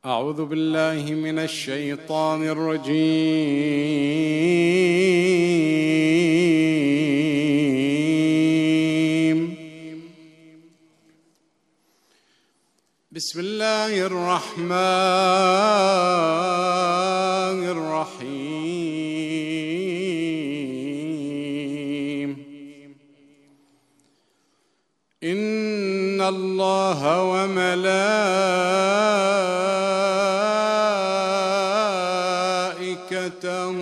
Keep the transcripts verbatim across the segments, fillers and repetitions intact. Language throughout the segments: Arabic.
أعوذ بالله من الشيطان الرجيم. بسم الله الرحمن الرحيم. إن الله وملائكته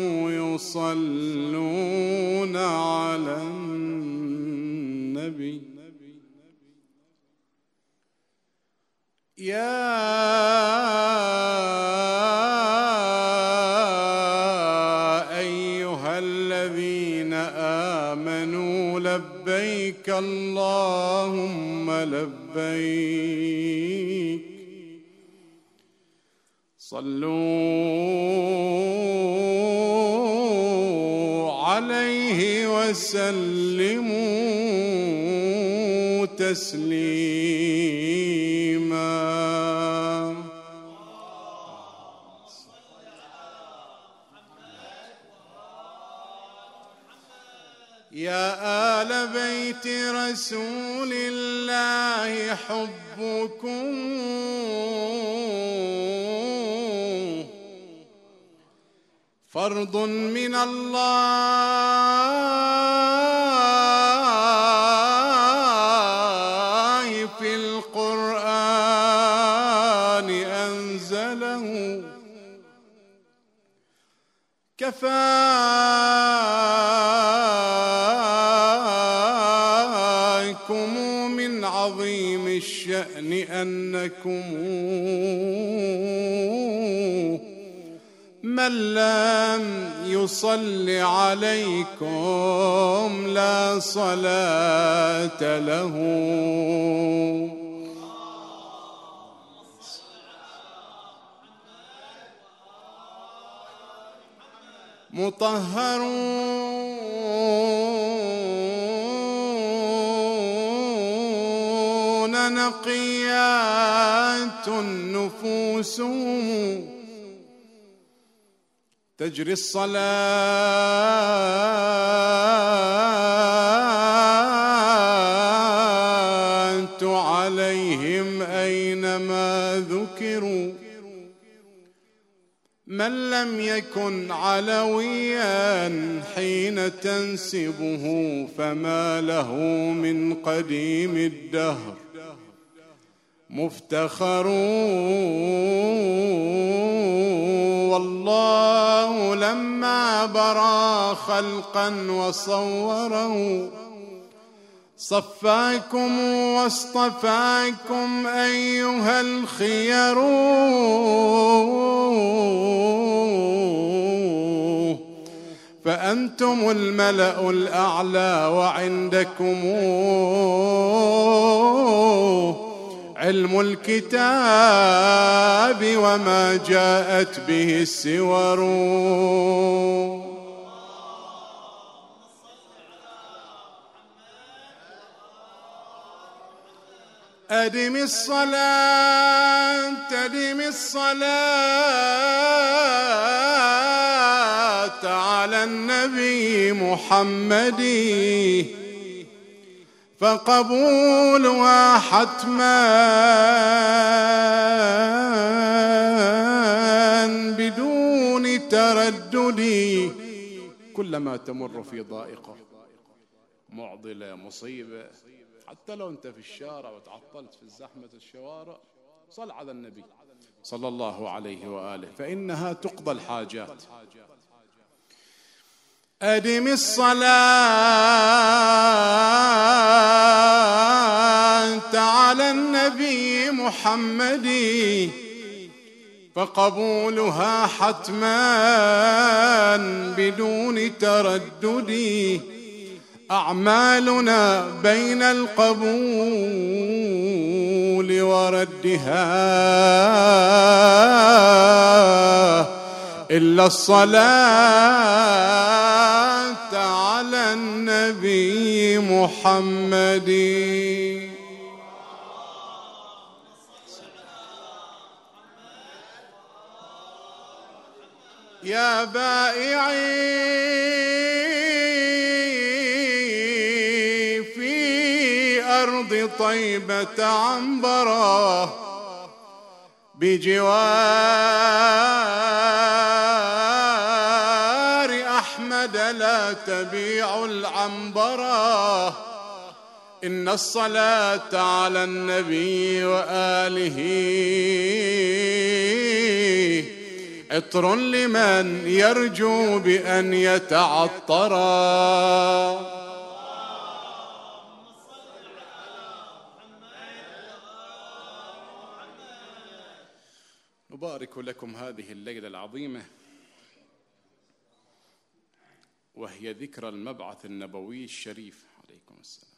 يصلون على النبي يا أيها الذين آمنوا لبيك اللهم لبيك صلوا عليه وسلموا تسليما. يا آل بيت رسول الله حبكم فرض من الله في القرآن أنزله كفاكم من عظيم الشأن أنكم من لم يصل عليكم لا صلاة له. مطهرون نقيات النفوس تجري الصلاة عليهم أينما ذكروا من لم يكن علويا حين تنسبه فما له من قديم الدهر مفتخر. والله لما برا خلقا وصوره صفاكم واصطفاكم أيها الخير فأنتم الملأ الأعلى وعندكم علم الكتاب وما جاءت به السور. أدم الصلاة أدم الصلاة على النبي محمد فقبولها حتما بدون تردد. كلما تمر في ضائقة معضلة مصيبة حتى لو أنت في الشارع وتعطلت في زحمة الشوارع صل على النبي صلى الله عليه وآله فإنها تقضى الحاجات. أدم الصلاة على النبي محمد فقبولها حتما بدون تردد. أعمالنا بين القبول وردها إلا الصلاة على النبي محمد. يا بائعي في أرض طيبة عنبرة بجوار أحمد لا تبيع العنبرة إن الصلاة على النبي وآله عطر لمن يرجو بأن يتعطرا. نبارك لكم هذه الليلة العظيمة وهي ذكرى المبعث النبوي الشريف عليكم السلام.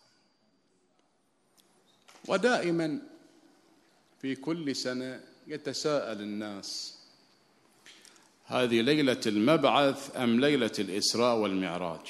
ودائما في كل سنة يتساءل الناس هذه ليلة المبعث أم ليلة الإسراء والمعراج؟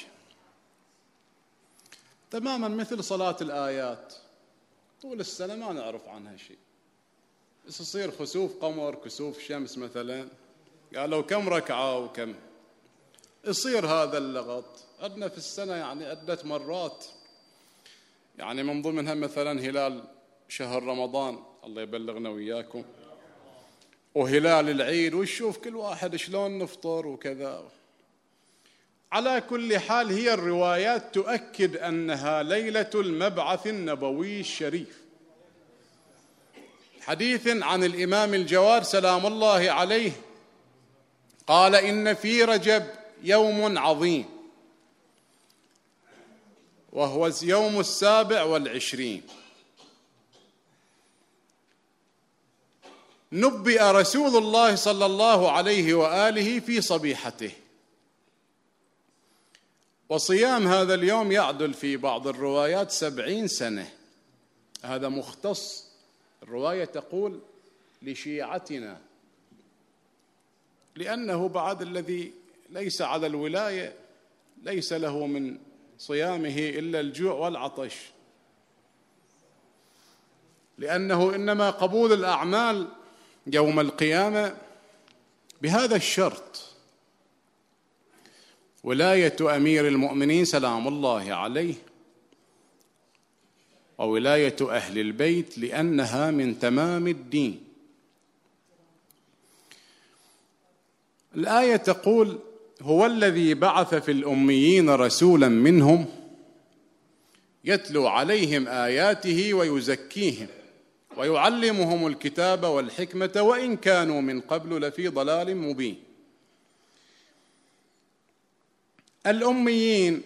تماما مثل صلاة الآيات، طول السنة ما نعرف عنها شيء، بس يصير خسوف قمر كسوف شمس مثلا قالوا كم ركعة وكم، يصير هذا اللغط. عندنا في السنة يعني عدة مرات، يعني من ضمنها مثلا هلال شهر رمضان الله يبلغنا وإياكم، وهلال العيد، ويشوف كل واحد شلون نفطر وكذا. على كل حال هي الروايات تؤكد أنها ليلة المبعث النبوي الشريف. حديث عن الإمام الجواد سلام الله عليه قال إن في رجب يوم عظيم وهو يوم السابع والعشرين، نبئ رسول الله صلى الله عليه وآله في صبيحته، وصيام هذا اليوم يعدل في بعض الروايات سبعين سنة. هذا مختص، الرواية تقول لشيعتنا، لأنه بعد الذي ليس على الولاية ليس له من صيامه إلا الجوع والعطش، لأنه إنما قبول الأعمال يوم القيامة بهذا الشرط: ولاية أمير المؤمنين سلام الله عليه وولاية أهل البيت، لأنها من تمام الدين. الآية تقول: هو الذي بعث في الأميين رسولا منهم يتلو عليهم آياته ويزكيهم ويعلمهم الكتاب والحكمة وإن كانوا من قبل لفي ضلال مبين. الأميين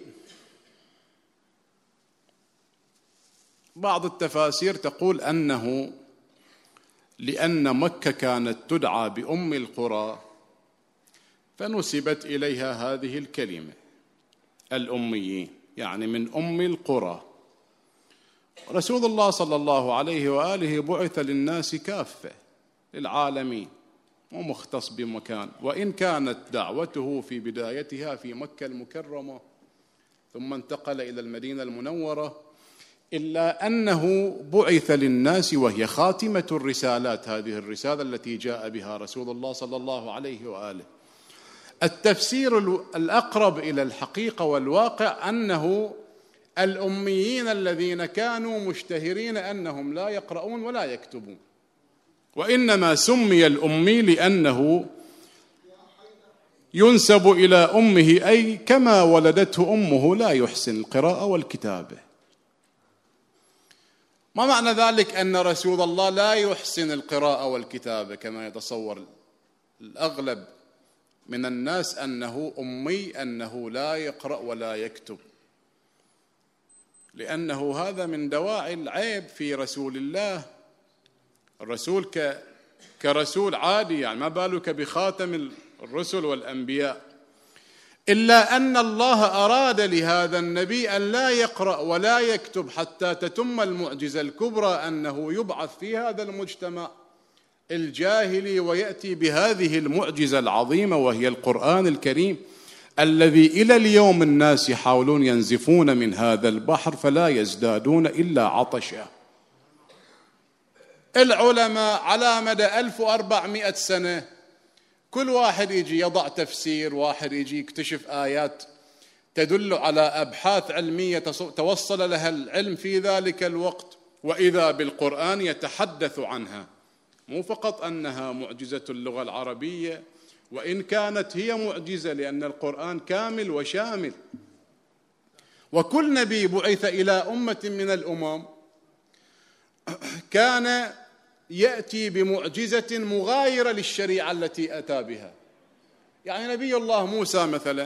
بعض التفاسير تقول أنه لأن مكة كانت تدعى بأم القرى فنسبت إليها هذه الكلمة الأميين، يعني من أم القرى. رسول الله صلى الله عليه وآله بعث للناس كافة للعالمين ومختص بمكان، وإن كانت دعوته في بدايتها في مكة المكرمة ثم انتقل إلى المدينة المنورة، إلا أنه بعث للناس وهي خاتمة الرسالات، هذه الرسالة التي جاء بها رسول الله صلى الله عليه وآله. التفسير الأقرب إلى الحقيقة والواقع أنه الأميين الذين كانوا مشتهرين أنهم لا يقرؤون ولا يكتبون، وإنما سمي الأمي لأنه ينسب إلى أمه، أي كما ولدته أمه لا يحسن القراءة والكتابة. ما معنى ذلك أن رسول الله لا يحسن القراءة والكتابة كما يتصور الأغلب من الناس، أنه أمي، أنه لا يقرأ ولا يكتب، لأنه هذا من دواعي العيب في رسول الله. الرسول ك... كرسول عادي، يعني ما بالك بخاتم الرسل والأنبياء. إلا أن الله أراد لهذا النبي أن لا يقرأ ولا يكتب حتى تتم المعجزة الكبرى، أنه يبعث في هذا المجتمع الجاهلي ويأتي بهذه المعجزة العظيمة وهي القرآن الكريم، الذي إلى اليوم الناس يحاولون ينزفون من هذا البحر فلا يزدادون إلا عطشا. العلماء على مدى ألف وأربعمائة سنة كل واحد يجي يضع تفسير، واحد يجي يكتشف آيات تدل على أبحاث علمية توصل لها العلم في ذلك الوقت، وإذا بالقرآن يتحدث عنها. مو فقط أنها معجزة اللغة العربية، وإن كانت هي معجزة لأن القرآن كامل وشامل، وكل نبي بعث إلى أمة من الأمم كان يأتي بمعجزة مغايرة للشريعة التي أتى بها. يعني نبي الله موسى مثلا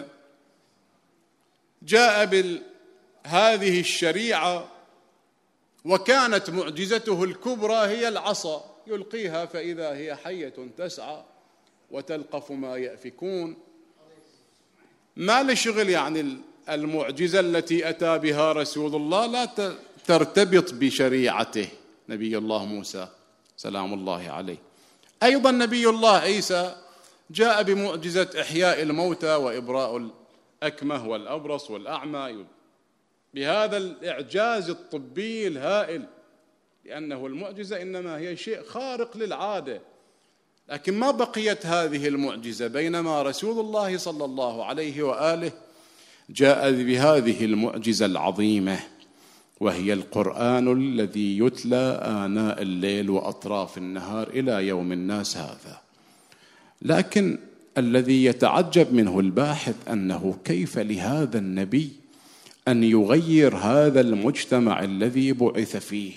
جاء بهذه الشريعة، وكانت معجزته الكبرى هي العصا، يلقيها فإذا هي حية تسعى وتلقف ما يأفكون. ما لشغل يعني المعجزة التي أتى بها رسول الله لا ترتبط بشريعته نبي الله موسى سلام الله عليه. أيضا نبي الله عيسى جاء بمعجزة إحياء الموتى وإبراء الأكمه والأبرص والأعمى، بهذا الإعجاز الطبي الهائل، لأنه المعجزة إنما هي شيء خارق للعادة. لكن ما بقيت هذه المعجزة، بينما رسول الله صلى الله عليه وآله جاء بهذه المعجزة العظيمة، وهي القرآن الذي يتلى آناء الليل وأطراف النهار إلى يوم الناس هذا. لكن الذي يتعجب منه الباحث أنه كيف لهذا النبي أن يغير هذا المجتمع الذي بعث فيه.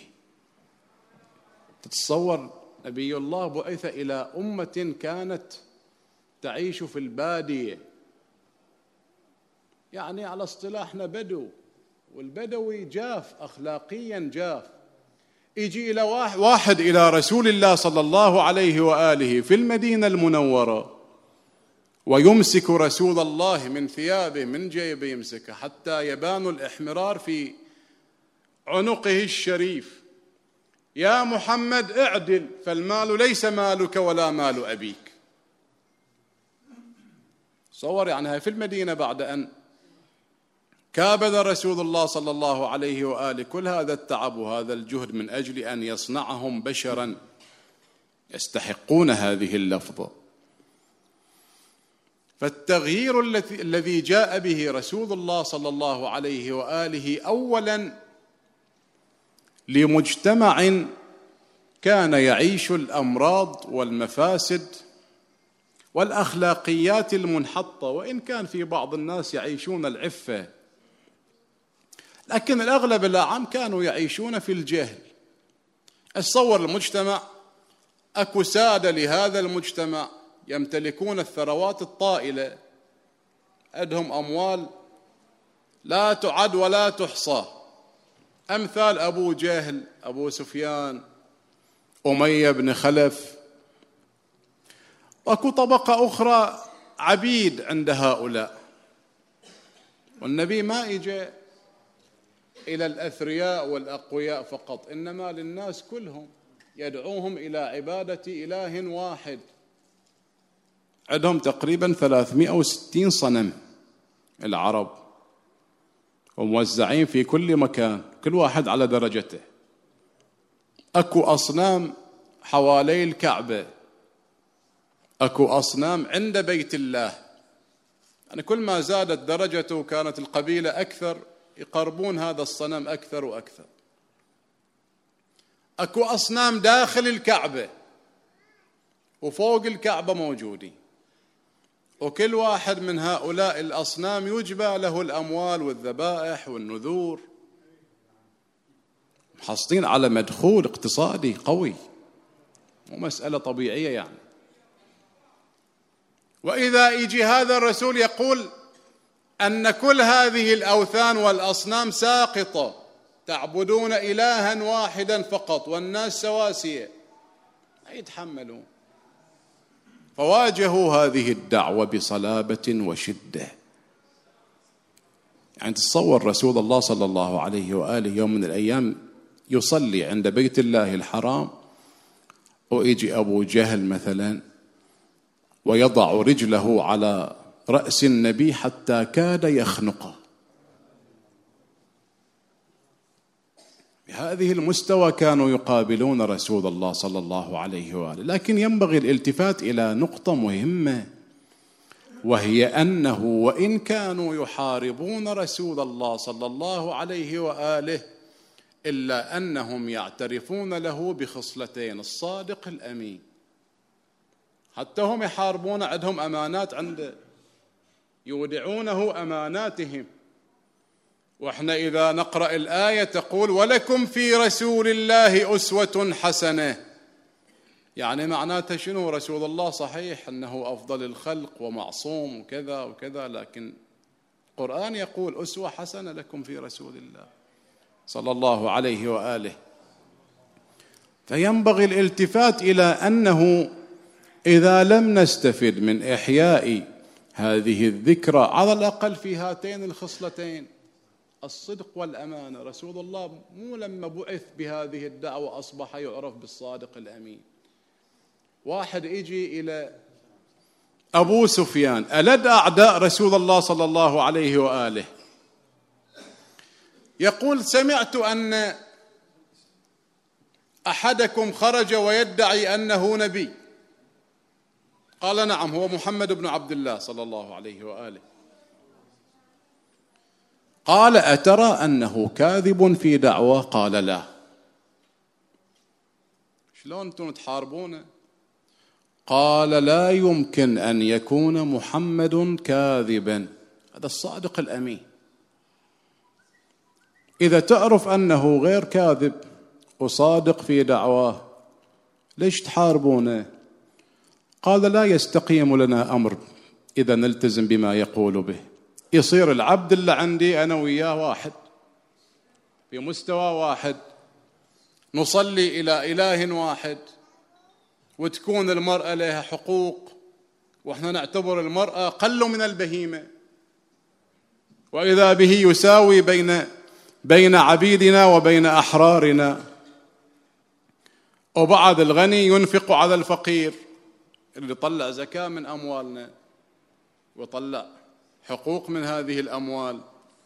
تتصور نبي الله بعث إلى أمة كانت تعيش في البادية، يعني على اصطلاحنا بدو، والبدوي جاف أخلاقيا جاف. يجي إلى واحد إلى رسول الله صلى الله عليه وآله في المدينة المنورة ويمسك رسول الله من ثيابه، من جيبه يمسكه حتى يبان الإحمرار في عنقه الشريف. يا محمد اعدل، فالمال ليس مالك ولا مال أبيك. صور يعني هاي في المدينة بعد أن كابد رسول الله صلى الله عليه وآله كل هذا التعب وهذا الجهد من أجل أن يصنعهم بشرا يستحقون هذه اللفظة. فالتغيير الذي جاء به رسول الله صلى الله عليه وآله أولا لمجتمع كان يعيش الأمراض والمفاسد والأخلاقيات المنحطة، وإن كان في بعض الناس يعيشون العفة، لكن الأغلب الأعم كانوا يعيشون في الجهل. اتصور المجتمع أكو سادة لهذا المجتمع يمتلكون الثروات الطائلة، عندهم أموال لا تعد ولا تحصى، أمثال أبو جهل، أبو سفيان، أمية بن خلف. وأكو طبقة أخرى عبيد عند هؤلاء، والنبي ما إجى إلى الأثرياء والأقوياء فقط، إنما للناس كلهم، يدعوهم إلى عبادة إله واحد. عندهم تقريبا ثلاثمائة وستين صنم العرب، وموزعين في كل مكان، كل واحد على درجته. أكو أصنام حوالي الكعبة، أكو أصنام عند بيت الله. يعني كل ما زادت درجته كانت القبيلة أكثر، يقربون هذا الصنم أكثر وأكثر. أكو أصنام داخل الكعبة وفوق الكعبة موجودين، وكل واحد من هؤلاء الأصنام يجبى له الأموال والذبائح والنذور، محصلين على مدخول اقتصادي قوي، مو مسألة طبيعية يعني. وإذا يجي هذا الرسول يقول أن كل هذه الأوثان والأصنام ساقطة، تعبدون إلها واحدا فقط والناس سواسية، ما يتحملون. فواجهوا هذه الدعوة بصلابة وشدة. يعني تصور رسول الله صلى الله عليه وآله يوم من الأيام يصلي عند بيت الله الحرام، ويجي أبو جهل مثلا ويضع رجله على رأس النبي حتى كاد يخنقه. بهذه المستوى كانوا يقابلون رسول الله صلى الله عليه وآله. لكن ينبغي الالتفات إلى نقطة مهمة، وهي أنه وإن كانوا يحاربون رسول الله صلى الله عليه وآله إلا أنهم يعترفون له بخصلتين: الصادق الأمين. حتى هم يحاربون، عندهم أمانات عنده، يودعونه أماناتهم. وإحنا إذا نقرأ الآية تقول: ولكم في رسول الله أسوة حسنة. يعني معناته شنو؟ رسول الله صحيح أنه أفضل الخلق ومعصوم وكذا وكذا، لكن القرآن يقول أسوة حسنة لكم في رسول الله صلى الله عليه وآله. فينبغي الالتفات إلى أنه إذا لم نستفد من إحياء هذه الذكرى على الأقل في هاتين الخصلتين، الصدق والأمانة. رسول الله مو لما بعث بهذه الدعوة أصبح يعرف بالصادق الأمين. واحد يجي إلى أبو سفيان ألد أعداء رسول الله صلى الله عليه وآله، يقول: سمعت أن أحدكم خرج ويدعي أنه نبي. قال: نعم، هو محمد بن عبد الله صلى الله عليه وآله. قال: أترى أنه كاذب في دعوة؟ قال: لا. شلون أنتم تحاربونه؟ قال: لا يمكن أن يكون محمد كاذبا، هذا الصادق الأمين. إذا تعرف أنه غير كاذب وصادق في دعواه ليش تحاربونه؟ قال: لا يستقيم لنا أمر إذا نلتزم بما يقول به. يصير العبد اللي عندي أنا وياه واحد في مستوى واحد، نصلي إلى إله واحد، وتكون المرأة لها حقوق، وإحنا نعتبر المرأة أقل من البهيمة، وإذا به يساوي بين بين عبيدنا وبين أحرارنا. وبعد الغني ينفق على الفقير، اللي طلع زكاة من أموالنا وطلع حقوق من هذه الأموال،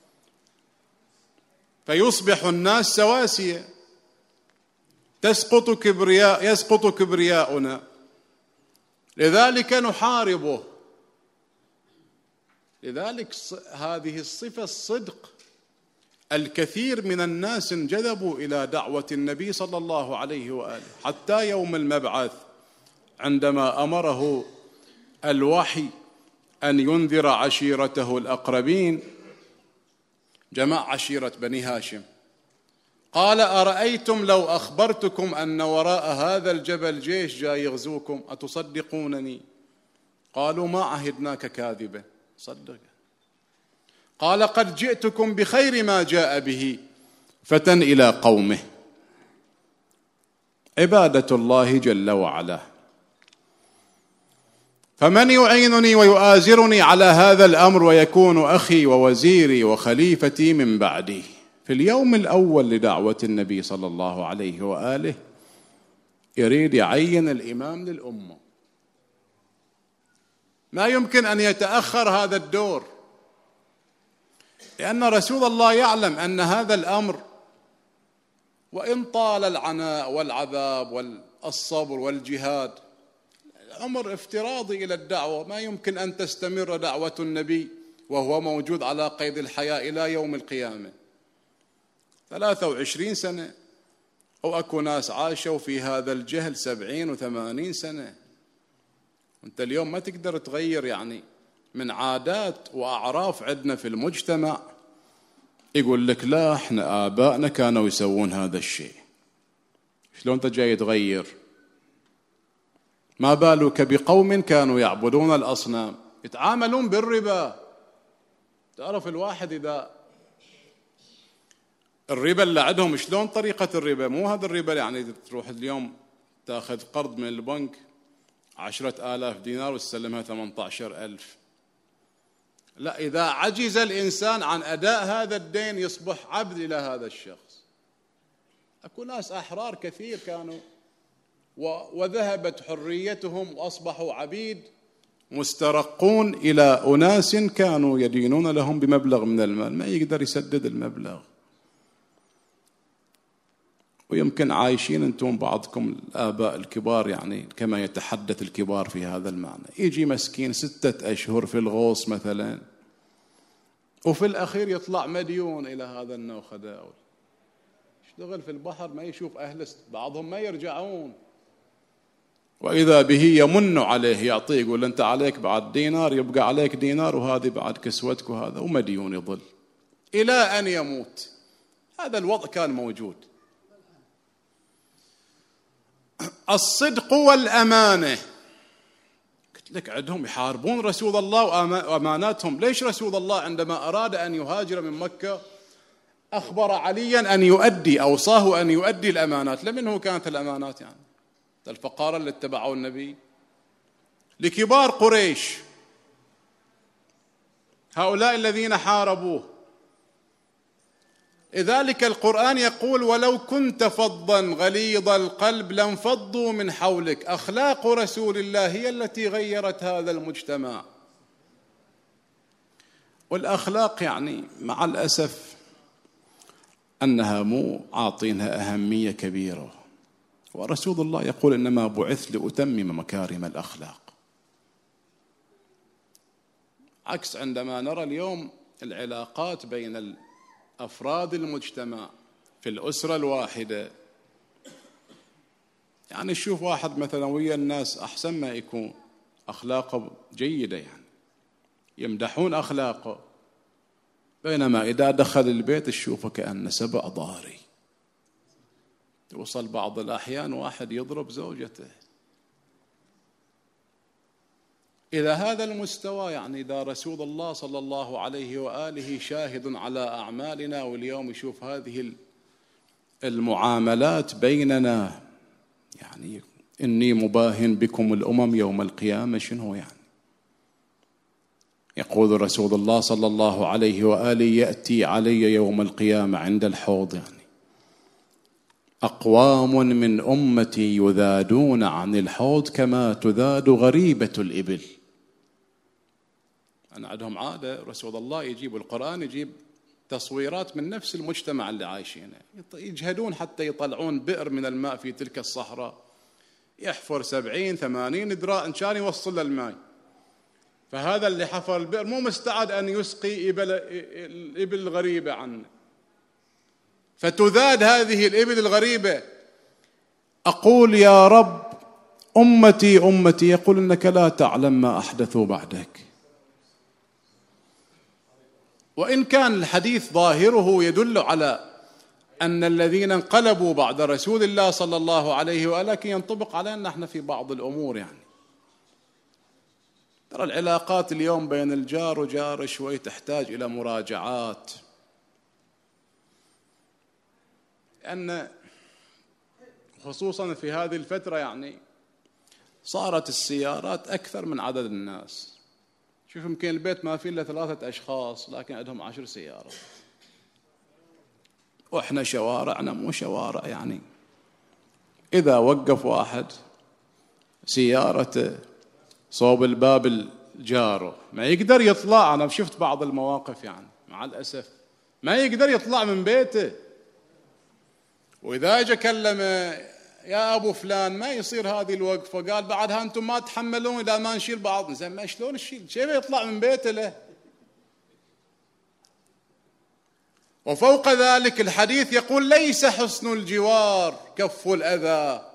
فيصبح الناس سواسية، تسقط كبرياء يسقط كبرياؤنا. لذلك نحاربه. لذلك هذه الصفة الصدق، الكثير من الناس انجذبوا إلى دعوة النبي صلى الله عليه وآله حتى يوم المبعث، عندما أمره الوحي أن ينذر عشيرته الأقربين، جماع عشيرة بني هاشم. قال: أرأيتم لو أخبرتكم أن وراء هذا الجبل جيش جاي يغزوكم أتصدقونني؟ قالوا: ما عهدناك كاذبا، صدق. قال: قد جئتكم بخير ما جاء به فتى إلى قومه. عبادة الله جل وعلا. فمن يعينني ويؤازرني على هذا الأمر ويكون أخي ووزيري وخليفتي من بعدي؟ في اليوم الأول لدعوة النبي صلى الله عليه وآله يريد يعين الإمام للأمة، ما يمكن أن يتأخر هذا الدور، لأن رسول الله يعلم أن هذا الأمر وإن طال العناء والعذاب والصبر والجهاد، أمر افتراضي إلى الدعوة، ما يمكن أن تستمر دعوة النبي وهو موجود على قيد الحياة إلى يوم القيامة. ثلاثة وعشرين سنة، أو أكو ناس عاشوا في هذا الجهل سبعين وثمانين سنة. وأنت اليوم ما تقدر تغير يعني من عادات وأعراف عندنا في المجتمع. يقول لك: لا، احنا آبائنا كانوا يسوون هذا الشيء. شلون أنت جاي تغير؟ ما بالك بقوم كانوا يعبدون الأصنام، يتعاملون بالربا. تعرف الواحد إذا الربا اللي عندهم شلون طريقة الربا؟ مو هذا الربا يعني تروح اليوم تاخذ قرض من البنك عشرة آلاف دينار وتسلمها ثمانية عشر ألف. لا، إذا عجز الإنسان عن أداء هذا الدين يصبح عبد إلى هذا الشخص. أكو ناس أحرار كثير كانوا وذهبت حريتهم وأصبحوا عبيد مسترقون إلى أناس كانوا يدينون لهم بمبلغ من المال، ما يقدر يسدد المبلغ. ويمكن عايشين أنتم بعضكم الآباء الكبار يعني كما يتحدث الكبار في هذا المعنى. يجي مسكين ستة أشهر في الغوص مثلا، وفي الأخير يطلع مديون إلى هذا النوخداول، يشتغل في البحر ما يشوف أهله، بعضهم ما يرجعون، وإذا به يمن عليه يعطيه، يقول أنت عليك بعد دينار، يبقى عليك دينار وهذه بعد كسوتك وهذا، ومديون يظل إلى أن يموت. هذا الوضع كان موجود. الصدق والأمانة، قلت لك عندهم يحاربون رسول الله وأماناتهم. ليش رسول الله عندما أراد أن يهاجر من مكة أخبر عليا أن يؤدي، أوصاه أن يؤدي الأمانات؟ لمنه كانت الأمانات؟ يعني الفقارة اللي اتبعوا النبي، لكبار قريش، هؤلاء الذين حاربوه. لذلك القرآن يقول ولو كنت فظا غليظ القلب لانفضوا من حولك. أخلاق رسول الله هي التي غيرت هذا المجتمع. والأخلاق يعني مع الأسف أنها مو عاطينها أهمية كبيرة، ورسول الله يقول إنما بعثت لأتمم مكارم الأخلاق. عكس عندما نرى اليوم العلاقات بين أفراد المجتمع في الأسرة الواحدة، يعني شوف واحد مثلا ويا الناس أحسن ما يكون أخلاقه جيدة، يعني يمدحون أخلاقه، بينما إذا دخل البيت تشوفه كأنه سبع ضاري. توصل بعض الأحيان واحد يضرب زوجته إلى هذا المستوى. يعني إذا رسول الله صلى الله عليه وآله شاهد على أعمالنا، واليوم يشوف هذه المعاملات بيننا، يعني إني مباهن بكم الأمم يوم القيامة، شنو يعني؟ يقول رسول الله صلى الله عليه وآله يأتي علي يوم القيامة عند الحوض يعني أقوام من أمتي يذادون عن الحوض كما تذاد غريبة الإبل. أنا عندهم عادة رسول الله يجيب القرآن، يجيب تصويرات من نفس المجتمع اللي عايشينه، يجهدون حتى يطلعون بئر من الماء في تلك الصحراء، يحفر سبعين ثمانين ذراع إن كان يوصل للماء. فهذا اللي حفر البئر مو مستعد أن يسقي إبل الإبل الغريبة عنه، فتذاد هذه الإبل الغريبة. أقول يا رب أمتي أمتي، يقول إنك لا تعلم ما أحدثوا بعدك. وإن كان الحديث ظاهره يدل على أن الذين انقلبوا بعد رسول الله صلى الله عليه وآله، لكن ينطبق علينا احنا في بعض الأمور. يعني ترى العلاقات اليوم بين الجار وجار شوي تحتاج إلى مراجعات، لأن خصوصا في هذه الفترة يعني صارت السيارات أكثر من عدد الناس. شوف يمكن البيت ما فيه إلا ثلاثة أشخاص لكن عندهم عشر سيارات، وإحنا شوارعنا مو شوارع. يعني إذا وقف واحد سيارته صوب الباب الجاره ما يقدر يطلع. أنا شفت بعض المواقف يعني مع الأسف ما يقدر يطلع من بيته، وإذا جاء كلمه يا أبو فلان ما يصير هذه الوقفة، قال بعدها أنتم ما تحملون إذا ما نشيل بعض. زين ما شلون نشيل؟ شيء يطلع من بيته له. وفوق ذلك الحديث يقول ليس حسن الجوار كف الأذى.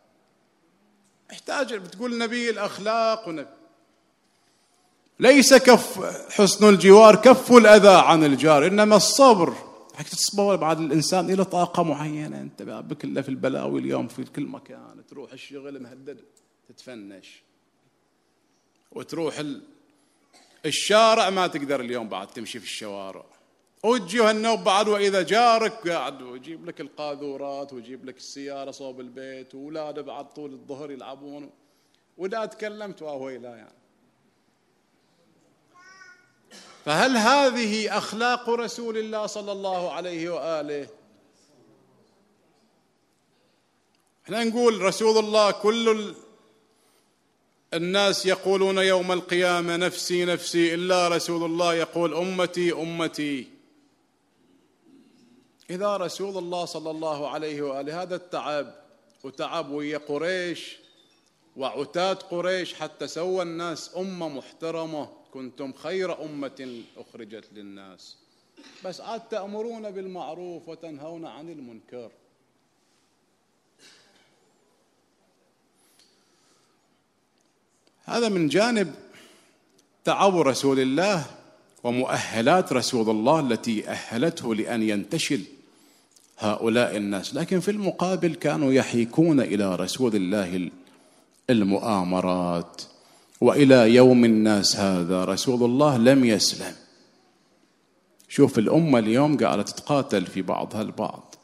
يحتاج بتقول النبي الأخلاق ونبي. ليس كف حسن الجوار كف الأذى عن الجار، إنما الصبر. حتى تصبر بعد الإنسان إلى طاقة معينة. أنت بك إلا في البلاوي اليوم في كل مكان، تروح الشغل مهدد تتفنش، وتروح الشارع ما تقدر اليوم بعد تمشي في الشوارع، وتجيه النوب بعد وإذا جارك قاعد ويجيب لك القاذورات ويجيب لك السيارة صوب البيت، وأولاده بعد طول الظهر يلعبون، وإذا تكلمت وهو لا يعني. فهل هذه أخلاق رسول الله صلى الله عليه وآله؟ احنا نقول رسول الله كل الناس يقولون يوم القيامة نفسي نفسي، إلا رسول الله يقول أمتي أمتي. إذا رسول الله صلى الله عليه وآله هذا التعب وتعب ويا قريش وعتاد قريش حتى سوى الناس أمة محترمة، كنتم خير أمة أخرجت للناس، بس عاد تأمرون بالمعروف وتنهون عن المنكر. هذا من جانب تعب رسول الله ومؤهلات رسول الله التي أهلته لأن ينتشل هؤلاء الناس، لكن في المقابل كانوا يحيكون إلى رسول الله المؤامرات. وإلى يوم الناس هذا رسول الله لم يسلم. شوف الأمة اليوم قاعدة تتقاتل في بعضها البعض،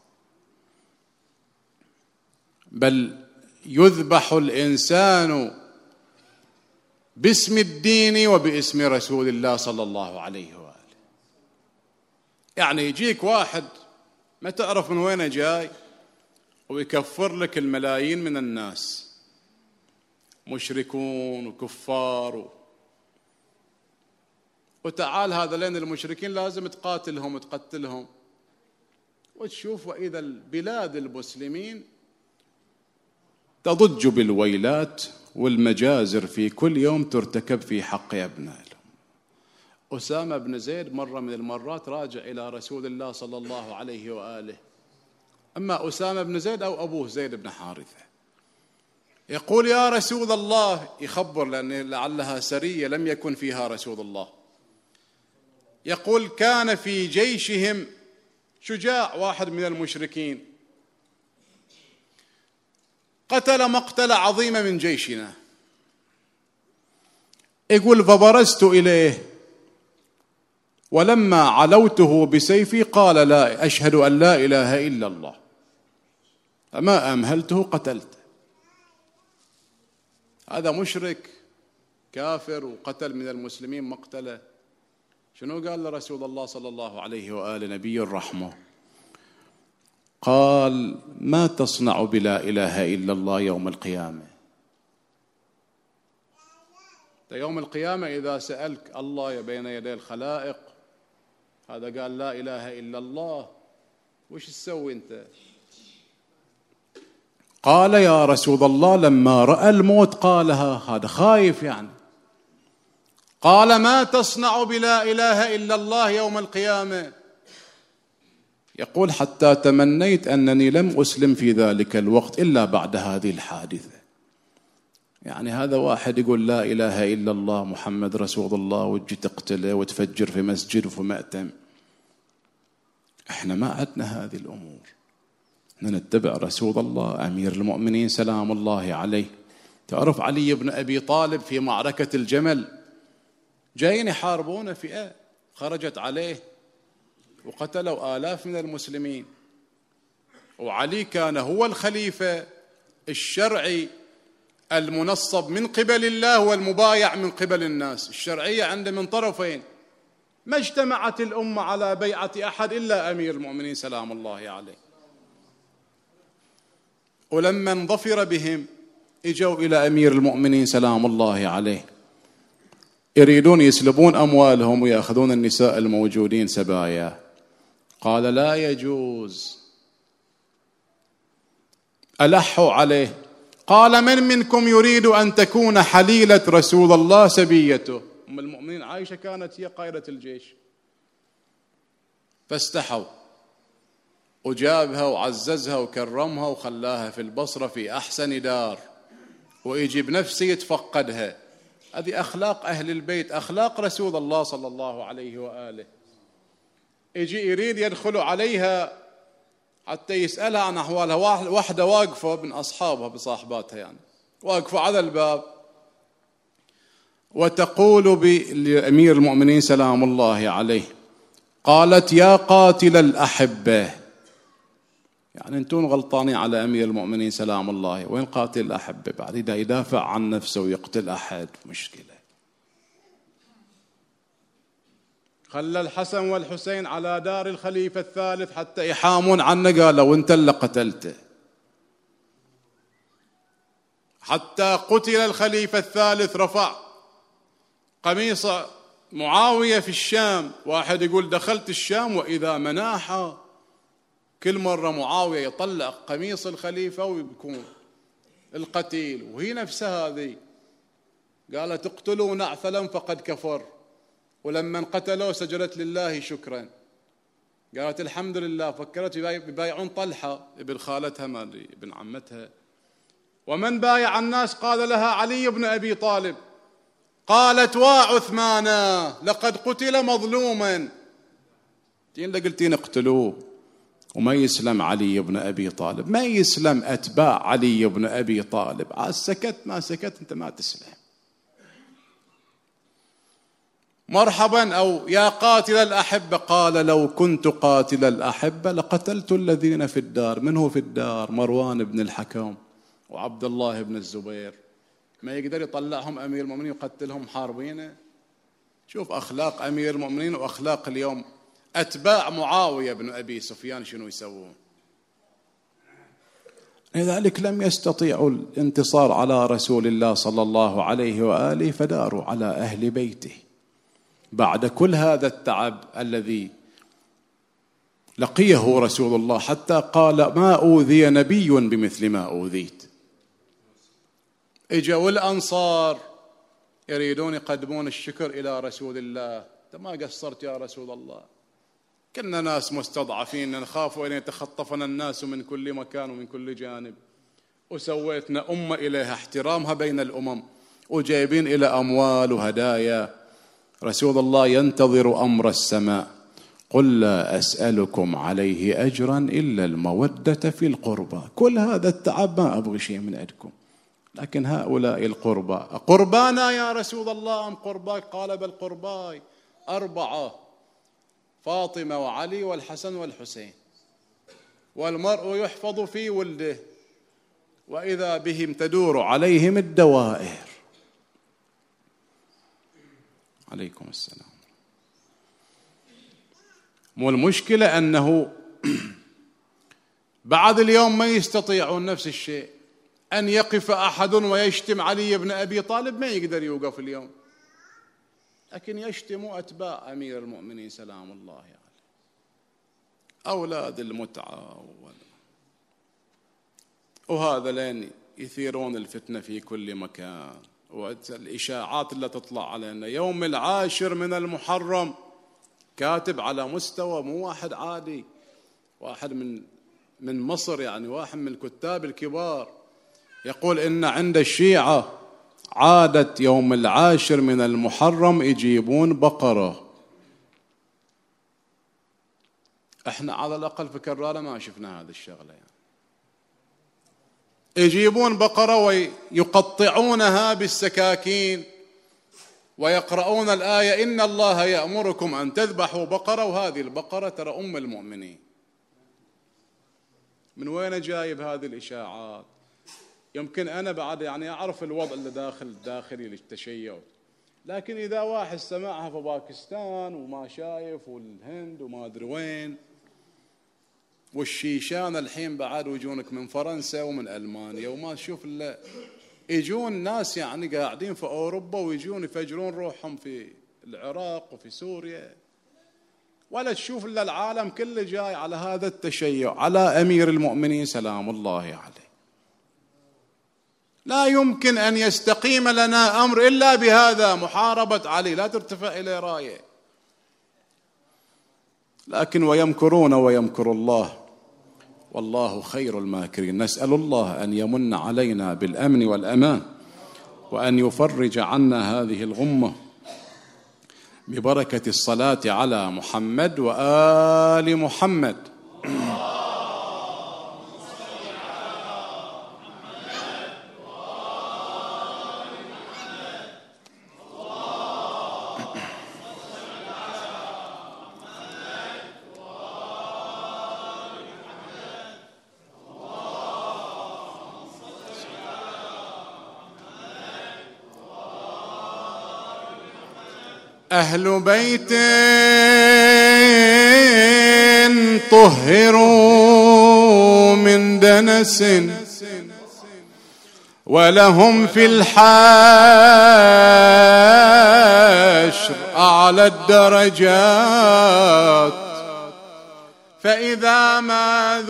بل يذبح الإنسان باسم الدين وباسم رسول الله صلى الله عليه وآله. يعني يجيك واحد ما تعرف من وين جاي ويكفر لك الملايين من الناس، مشركون وكفار و... وتعال هذا لين المشركين لازم تقاتلهم وتقتلهم، وتشوف وإذا البلاد المسلمين تضج بالويلات والمجازر في كل يوم ترتكب في حق أبنائهم. أسامة بن زيد مرة من المرات راجع إلى رسول الله صلى الله عليه وآله، أما أسامة بن زيد أو أبوه زيد بن حارثة، يقول يا رسول الله، يخبر لأن لعلها سرية لم يكن فيها رسول الله، يقول كان في جيشهم شجاع واحد من المشركين قتل مقتل عظيمة من جيشنا، يقول فبرزت إليه ولما علوته بسيفي قال لا أشهد أن لا إله إلا الله، فما أمهلته قتلته. هذا مشرك كافر وقتل من المسلمين مقتله. شنو قال لرسول الله صلى الله عليه وآله نبي الرحمة؟ قال ما تصنع بلا إله إلا الله يوم القيامة؟ يوم القيامة إذا سألك الله بين يدي الخلائق، هذا قال لا إله إلا الله، وش تسوي أنت؟ قال يا رسول الله لما رأى الموت قالها، هذا خايف يعني. قال ما تصنع بلا إله إلا الله يوم القيامة؟ يقول حتى تمنيت أنني لم أسلم في ذلك الوقت إلا بعد هذه الحادثة. يعني هذا واحد يقول لا إله إلا الله محمد رسول الله وتجي تقتله وتفجر في مسجد وفي مأتم. احنا ما عدنا هذه الأمور، احنا نتبع رسول الله أمير المؤمنين سلام الله عليه. تعرف علي بن أبي طالب في معركة الجمل جايين يحاربون فئة خرجت عليه وقتلوا آلاف من المسلمين، وعلي كان هو الخليفة الشرعي المنصب من قبل الله والمبايع من قبل الناس، الشرعية عنده من طرفين. ما اجتمعت الأمة على بيعة أحد إلا أمير المؤمنين سلام الله عليه. ولما انظفر بهم اجوا إلى أمير المؤمنين سلام الله عليه يريدون يسلبون أموالهم ويأخذون النساء الموجودين سبايا. قال لا يجوز، ألحوا عليه. قال من منكم يريد أن تكون حليلة رسول الله سبيته؟ أم المؤمنين عائشة كانت هي قائدة الجيش، فاستحوا وجابها وعززها وكرمها وخلاها في البصرة في أحسن دار، ويجي بنفسه يتفقدها. هذه أخلاق أهل البيت، أخلاق رسول الله صلى الله عليه وآله. يجي يريد يدخل عليها حتى يسألها عن أحوالها، واحدة واقفة من أصحابها بصاحباتها يعني واقفة على الباب، وتقول لأمير المؤمنين سلام الله عليه، قالت يا قاتل الأحبة، يعني أنتم غلطانين على أمير المؤمنين سلام الله، وين قاتل الأحبة؟ بعد إذا يدافع عن نفسه ويقتل أحد مشكلة. خلى الحسن والحسين على دار الخليفة الثالث حتى يحامون عنه، قالوا وانت اللي قتلته. حتى قتل الخليفة الثالث رفع قميص معاوية في الشام، واحد يقول دخلت الشام وإذا مناحة كل مرة معاوية يطلع قميص الخليفة ويكون القتيل، وهي نفسها هذه قالت اقتلوا نعثلا فقد كفر، ولما قتلوه سجدت لله شكرا. قالت الحمد لله، فكرت يبايعون طلحة ابن خالتها ما ادري ابن عمتها. ومن بايع الناس قال لها علي بن أبي طالب. قالت وعثمانا لقد قتل مظلوما. تين قلتين اقتلوه وما يسلم علي بن أبي طالب، ما يسلم أتباع علي بن أبي طالب. عاد سكت ما سكت أنت ما تسلم. مرحبا أو يا قاتل الأحبة. قال لو كنت قاتل الأحبة لقتلت الذين في الدار. من هو في الدار؟ مروان بن الحكم وعبد الله بن الزبير. ما يقدر يطلعهم أمير المؤمنين ويقتلهم حاربين؟ شوف أخلاق أمير المؤمنين وأخلاق اليوم أتباع معاوية بن أبي سفيان شنو يسوون. لذلك لم يستطيعوا الانتصار على رسول الله صلى الله عليه وآله، فداروا على أهل بيته بعد كل هذا التعب الذي لقيه رسول الله، حتى قال ما أوذي نبي بمثل ما أوذيت. اجوا الأنصار يريدون يقدمون الشكر إلى رسول الله. أنت ما قصرت يا رسول الله، كنا ناس مستضعفين نخاف أن يتخطفنا الناس من كل مكان ومن كل جانب، وسويتنا أمة إليها احترامها بين الأمم، وجايبين إلى أموال وهدايا. رسول الله ينتظر أمر السماء. قل لا أسألكم عليه أجرا إلا المودة في القربى. كل هذا التعب ما أبغي شيء من عندكم، لكن هؤلاء القربى. قربانا يا رسول الله أم قرباك؟ قال بل قرباي أربعة، فاطمة وعلي والحسن والحسين. والمرء يحفظ في ولده وإذا بهم تدور عليهم الدوائر. عليكم السلام. مو المشكلة أنه بعد اليوم ما يستطيعون نفس الشيء، أن يقف أحد ويشتم علي بن أبي طالب ما يقدر يوقف اليوم، لكن يشتم أتباع أمير المؤمنين سلام الله عليه، يعني أولاد المتعة، وهذا لين يثيرون الفتنة في كل مكان. والإشاعات اللي تطلع علينا يوم العاشر من المحرم، كاتب على مستوى مو واحد عادي، واحد من من مصر، يعني واحد من الكتاب الكبار، يقول إن عند الشيعة عادة يوم العاشر من المحرم يجيبون بقرة. احنا على الأقل في كرالة ما شفنا هذه الشغلة، يعني يجيبون بقرة ويقطعونها بالسكاكين ويقرؤون الآية إن الله يأمركم أن تذبحوا بقرة، وهذه البقرة ترى أم المؤمنين. من وين جايب هذه الإشاعات؟ يمكن أنا بعد يعني أعرف الوضع اللي داخل الداخلي للتشيع، لكن إذا واحد سمعها في باكستان وما شايف، والهند وما أدري وين، والشيشان الحين بعد ويجونك من فرنسا ومن ألمانيا، وما تشوف إلا يجون ناس يعني قاعدين في أوروبا ويجون يفجرون روحهم في العراق وفي سوريا، ولا تشوف إلا العالم كله جاي على هذا التشيع على أمير المؤمنين سلام الله عليه. لا يمكن أن يستقيم لنا أمر إلا بهذا، محاربة علي، لا ترتفع إلى راية. لكن ويمكرون ويمكر الله والله خير الماكرين. نسأل الله أن يمن علينا بالأمن والأمان، وأن يفرج عنا هذه الغمة ببركة الصلاة على محمد وآل محمد. أهل بيت طهروا من دنس ولهم في الحشر أعلى الدرجات، فإذا ما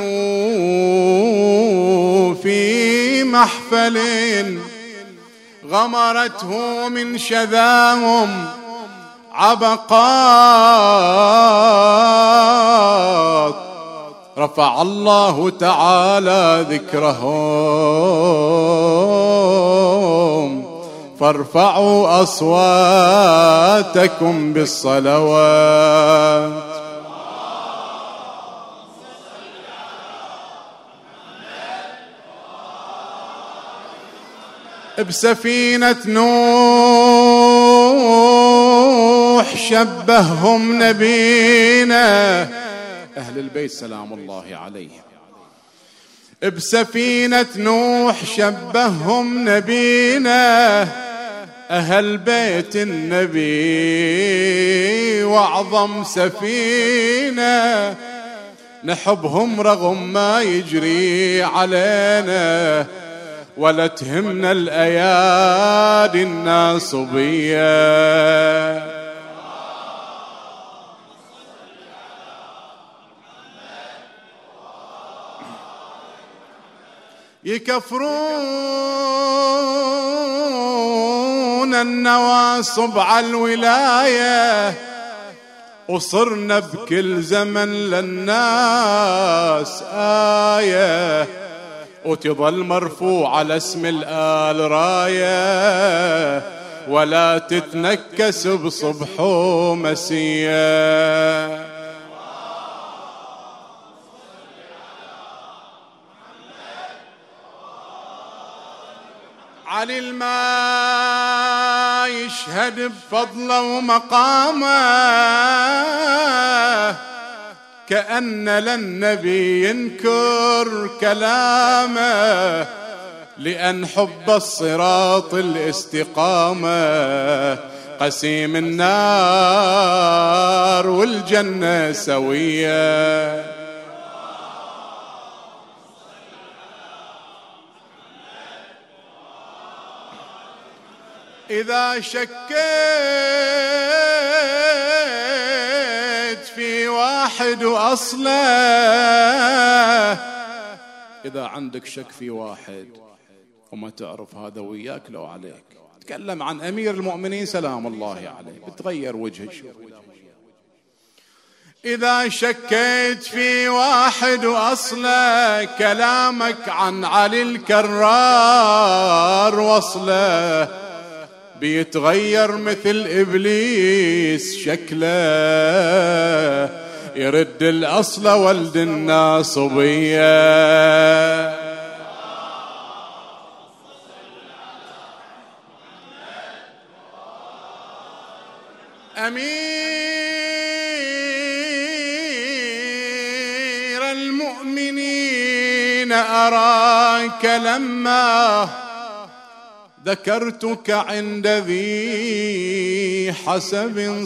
ذكروا في محفل غمرته من شذاهم عبقات رفع الله تعالى ذكرهم فارفعوا أصواتكم بالصلوات. بسفينة نوح شبههم نبينا أهل البيت سلام الله عليهم. بسفينة نوح شبههم نبينا أهل بيت النبي وأعظم سفينة نحبهم رغم ما يجري علينا ولا تهمنا الأيادي الناصبية. يكفرون النواصب على الولاية وصرنا بكل زمن للناس آية وتظل مرفوع على اسم الآل راية ولا تتنكس بصبح ومسية. علي الماء يشهد بفضله ومقامه كأن للنبي ينكر كلامه لأن حب الصراط الاستقامة قسيم النار والجنة سوية. إذا شكيت في واحد وأصله إذا عندك شك في واحد وما تعرف هذا وياك لو عليك تكلم عن أمير المؤمنين سلام الله عليه بتغير وجهك. إذا شكيت في واحد وأصله كلامك عن علي الكرار وصله بيتغير مثل إبليس شكله يرد الأصل ولد الناصبية. أمير المؤمنين أراك لما ذكرتك عند ذي حسب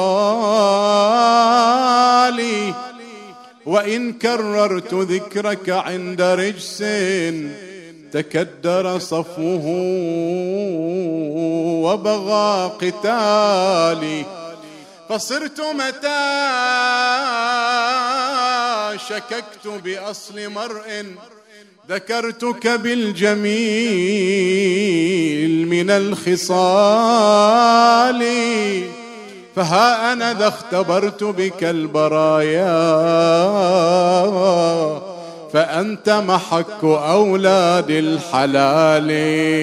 صغالي وإن كررت ذكرك عند رجس تكدر صفوه وبغى قتالي فصرت متى شككت بأصل مرء ذكرتك بالجميل من الخصال فها أنا ذا اختبرت بك البرايا فأنت محك أولاد الحلال.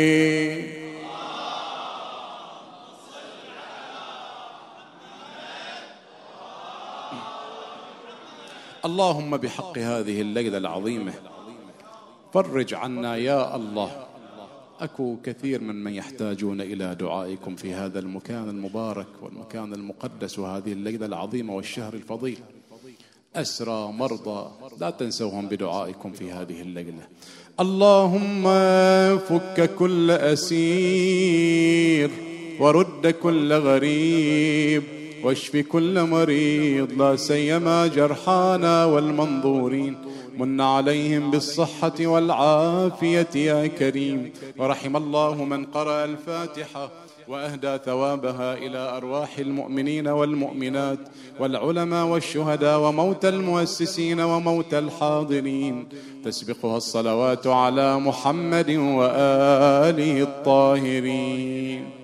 اللهم بحق هذه الليلة العظيمة فرج عنا يا الله. أكو كثير من من يحتاجون إلى دعائكم في هذا المكان المبارك والمكان المقدس وهذه الليلة العظيمة والشهر الفضيل. أسرى مرضى لا تنسوهم بدعائكم في هذه الليلة. اللهم فك كل أسير ورد كل غريب واشف كل مريض لا سيما جرحانا والمنظورين من عليهم بالصحة والعافية يا كريم. ورحم الله من قرأ الفاتحة وأهدى ثوابها إلى أرواح المؤمنين والمؤمنات والعلماء والشهداء وموتى المؤسسين وموتى الحاضرين. تسبقها الصلوات على محمد وآله الطاهرين.